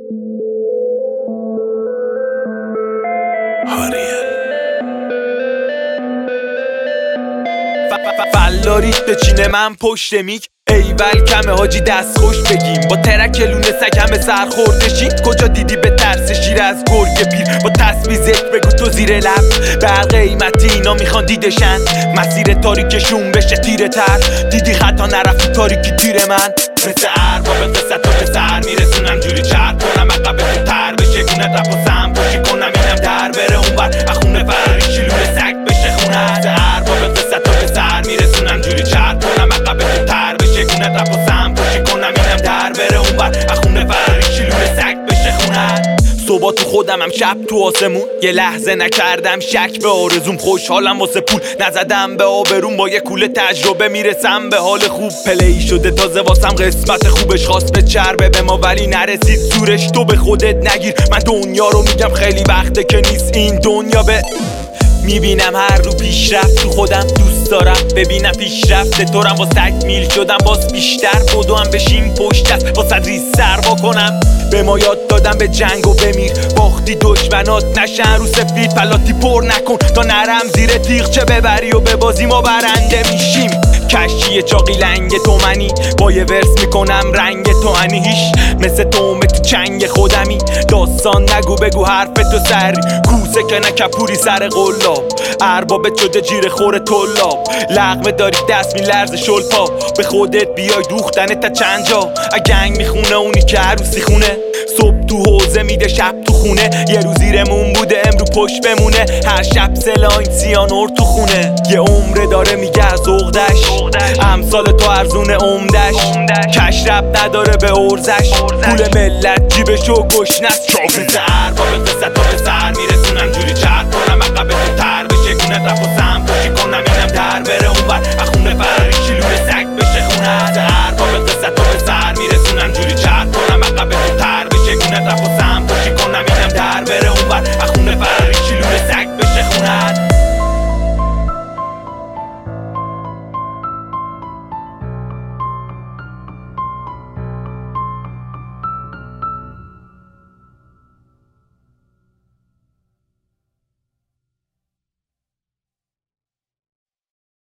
فلاریش به چینه من پشت میک ایول کمه حاجی دست خوش بگیم با ترک لونه سگ همه سرخوردشی کجا دیدی به ترس شیر از گرگ پیر با تسبیح ذکر بگو تو زیر لب به هر قیمتی اینا میخوان دیدشن مسیر تاریکشون بشه تیره تر دیدی خطا نرفتی تاریکی تیر من مثل ارباب قصت رو به سر میرسونم جوری چرب کنم عقب تو تر بشه گونه رپ و سم پوشی کنم اینم در بره اونور اخونه فریشی لونه سگ بشه خونه مثل ارباب قصت رو به سر میرسونم جوری چرب کنم عقب تو تر بشه گونه رپ و سم پوشی کنم اینم در بره اونور اخونه فریشی لونه سگ بشه خونه صبح تو خودم هم شب تو آسمون یه لحظه نکردم شک به آرزوم خوشحالم واسه پول نزدم به آبروم با یه کوله تجربه میرسم به حال خوب پلی شده تازه واسم قسمت خوبش خواست به چربه به ما ولی نرسید زورش تو به خودت نگیر من دنیا رو میگم خیلی وقته که نیست این دنیا به میبینم هر رو پیشرفت تو خودم دوست دارم ببینم پیشرفت طورم با تکمیل شدم باز بیشتر بدوم بشیم پشت دست با صدری سر کنم به ما یاد دادم به جنگ و بمیر باختی دشمنات نشن رو سفید پلاتی پر نکن تا نرم زیر تیغ چه ببری و ببازی ما برنده میشیم کشی چاقی لنگ تو منی با یه ورس میکنم رنگ تو انی هیش مثل تومه تو چنگ خودمی داستان نگو بگو حرف تو سری کوسه که نکپوری سر قلاب اربابت شده جیر خور طلاب لغمه داری دست میلرزه شلپا به خودت بیای دوختن تا چند جا گنگ میخونه اونی که عروسی خونه صبح تو حوزه میده شب تو خونه یه روز زیرمون بوده امرو پشت بمونه هر شب سلاین سیانور تو خونه یه عمره داره میگه از عقدش امثال تو ارزون عمدش کش رب نداره به ارزش پول ملت جیبشو گشنست مثل ارباب قصت رو به سر میرسونم جوری چرب کنم عقب تو تر بشه گونه رپ و سم پوشی کنم اینم در بره اونور اخونه فریشی لونه سگ بشه خونه مثل ارباب قصت رو به سر میرسونم جوری چرب کنم عقب تو تر بشه گونه رپ و سم پوشی کنم اینم در بره اونور اخونه